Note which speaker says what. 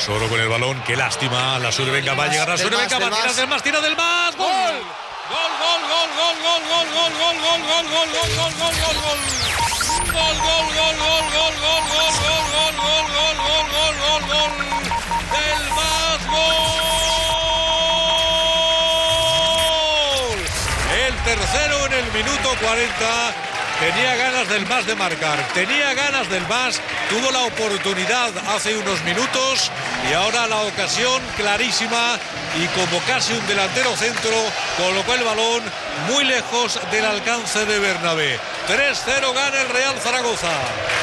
Speaker 1: Solo con el balón, qué lástima. La Sur, venga, va a llegar la Sur, venga, va a tirar del más, tira del más. ¡Gol! ¡Gol, gol, gol, gol, gol, gol, gol, gol, gol, gol, gol, gol, gol, gol, gol, gol! Gol, gol, gol, gol, gol, gol, gol, gol, gol, gol, gol, gol, gol, gol, gol. Del más, gol. El tercero en el minuto 40. Tenía ganas del más de marcar, tenía ganas del más, tuvo la oportunidad hace unos minutos y ahora la ocasión clarísima y como casi un delantero centro colocó el balón muy lejos del alcance de Bernabé. 3-0 gana el Real Zaragoza.